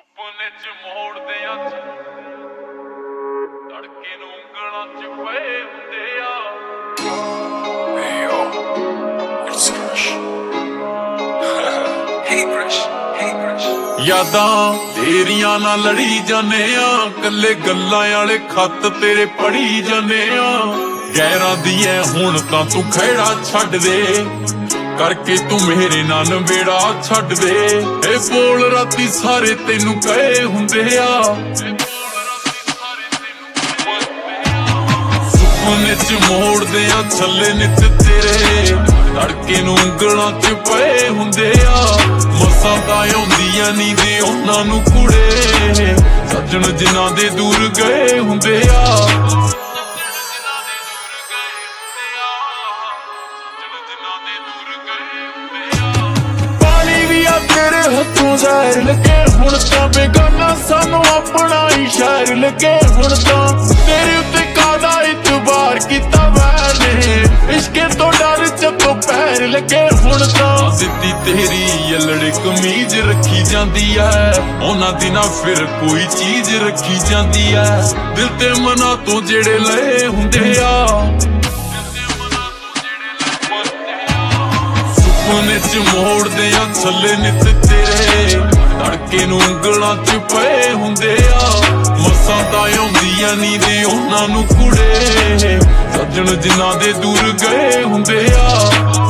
ਸੁਪਨੇ ਚ ਮੋੜਦੇ ਆ ਤੜਕੇ ਨੂੰ ਉਂਗਲਾਂ ਚ ਪਏ ਹੁੰਦੇ ਆ। Hey yo, it's Crush. Hey Crush, hey Crush. ਯਾਦਾਂ ਤੇਰੀਆਂ ਨਾਲ ਲੜੀ ਜਾਨੇ ਆ, ਕੱਲੇ ਗੱਲਾਂ ਵਾਲੇ ਖੱਤ ਤੇਰੇ ਪੜੀ ਜਾਨੇ ਆ। ਗੈਰਾਂ ਦੀ ਐ ਹੁਣ ਤਾਂ ਤੂੰ ਖਹਿੜਾ ਛੱਡ ਦੇ, ਕਰਕੇ ਤੂੰ ਮੇਰੇ ਨਾਲ ਨਵੇੜਾ ਛੱਡ ਦੇ। ਇਹ ਬੋਲ ਰਾਤੀ ਸਾਰੇ ਤੈਨੂੰ ਕਹੇ ਹੁੰਦੇ ਆ, ਸੁਪਨੇ ਚ ਮੋੜਦੇ ਆ ਛੱਲੇ ਨਿੱਤ ਤੇਰੇ, ਤੜਕੇ ਨੂੰ ਉਂਗਲਾਂ ਚ ਪਏ ਹੁੰਦੇ ਆ। ਮਸਾਂ ਤਾਂ ਆਉਂਦੀਆਂ ਨੀ ਦੇ ਉਹਨਾਂ ਨੂੰ ਕੁੜੇ, ਸੱਜਣ ਜਿਨ੍ਹਾਂ ਦੇ ਦੂਰ ਗਏ ਹੁੰਦੇ ਆ। ਤੇਰੇ ਹੱਥੋਂ ਜ਼ਹਿਰ ਲੱਗੇ ਹੁਣ ਤਾਂ, ਬੇਗਾਨਾ ਸਾਨੂੰ ਆਪਣਾ ਹੀ ਸ਼ਹਿਰ ਲੱਗੇ ਹੁਣ ਤਾਂ। ਤੇਰੇ ਉੱਤੇ ਕਾਦਾ ਇਤਬਾਰ ਕੀਤਾ ਮੈਨੇ, ਇਸ਼ਕੇ ਤੋਂ ਡਰ ਜਦੋਂ ਪੈਰ ਲੱਗੇ ਹੁਣ ਤਾਂ। ਸਿੱਧੀ ਤੇਰੀ ਯਲੜੀ ਕਮੀਜ਼ ਰੱਖੀ ਜਾਂਦੀ ਐ, ਉਹਨਾਂ ਦਿਨਾਂ ਫਿਰ ਕੋਈ ਚੀਜ਼ ਰੱਖੀ ਜਾਂਦੀ ਐ। ਦਿਲ ਤੇ ਮਨਾਂ ਤੋਂ ਜਿਹੜੇ ਲਏ ਹੁੰਦੇ ਆ, ਸੁਪਨੇ ਚ ਮੋੜਦੇ ਆ ਛੱਲੇ ਨਿੱਤ ਤੇਰੇ, ਤੜਕੇ ਨੂੰ ਉਂਗਲਾਂ ਚ ਪਏ ਹੁੰਦੇ ਆ। ਮਸਾਂ ਤਾਂ ਆਉਂਦੀਆਂ ਨੀ ਦੇ ਉਹਨਾਂ ਨੂੰ ਕੁੜੇ, ਸੱਜਣ ਜਿਨ੍ਹਾਂ ਦੇ ਦੂਰ ਗਏ ਹੁੰਦੇ ਆ।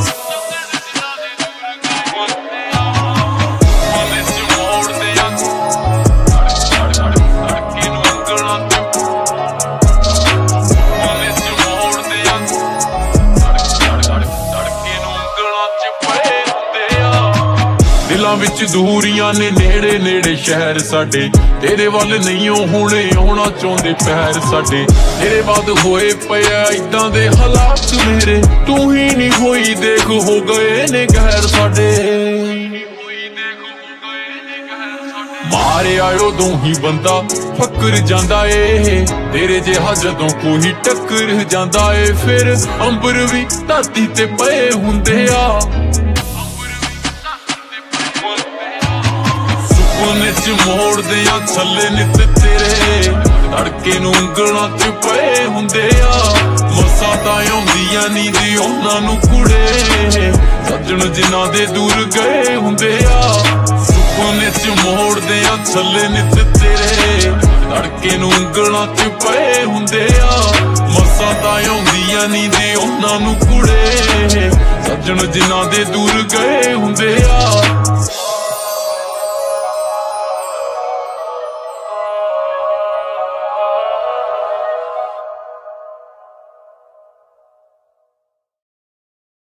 ਦਿਲਾਂ ਵਿੱਚ ਦੂਰੀਆਂ ਨੇ ਨੇੜੇ ਨੇੜੇ ਸ਼ਹਿਰ ਸਾਡੇ, ਤੇਰੇ ਵੱਲ ਨਹੀਂ ਹੁਣੇ ਆਉਣਾ ਚਾਹੁੰਦੇ ਪੈਰ ਸਾਡੇ। ਤੇਰੇ ਬਾਅਦ ਹੋਏ ਪਿਆ ਇਦਾਂ ਦੇ ਹਾਲਾਤ ਮੇਰੇ, ਤੂੰ ਹੀ ਨਹੀਂ ਹੋਈ ਦੇਖ ਹੋ ਗਏ ਨੇ ਗਹਿਰ ਸਾਡੇ। ਮਾਰਿਆ ਉਦੋਂ ਹੀ ਬੰਦਾ ਫੱਕਰ ਜਾਂਦਾ ਏ, ਤੇਰੇ ਜਿਹਾ ਜਦੋਂ ਕੋਈ ਟੱਕਰ ਜਾਂਦਾ ਏ। ਫਿਰ ਅੰਬਰ ਵੀ ਧਰਤੀ ਤੇ ਪਏ ਹੁੰਦੇ ਆ, ਸੁਪਨੇ ਚ ਮੋੜਦੇ ਆ ਛੱਲੇ ਨਿੱਤ ਤੇਰੇ, ਤੜਕੇ ਨੂੰ ਉਂਗਲਾਂ ਚ ਪਏ ਹੁੰਦੇ ਆ। ਮਸਾਂ ਤਾਂ ਆਉਂਦੀਆਂ ਨੀ ਦੇ ਉਹਨਾਂ ਨੂੰ ਕੁੜੇ, ਸੱਜਣ ਜਿਨ੍ਹਾਂ ਦੇ ਦੂਰ ਗਏ ਹੁੰਦੇ ਆ। ਸੁਪਨੇ ਚ ਮੋੜਦੇ ਆ ਛੱਲੇ ਨਿੱਤ ਤੇਰੇ, ਤੜਕੇ ਨੂੰ ਉਂਗਲਾਂ ਚ ਪਏ ਹੁੰਦੇ ਆ। ਮਸਾਂ ਤਾਂ ਆਉਂਦੀਆਂ ਨੀ ਦੇ ਉਹਨਾਂ ਨੂੰ ਕੁੜੇ, ਸੱਜਣ ਜਿਨ੍ਹਾਂ ਦੇ ਦੂਰ ਗਏ ਹੁੰਦੇ ਆ।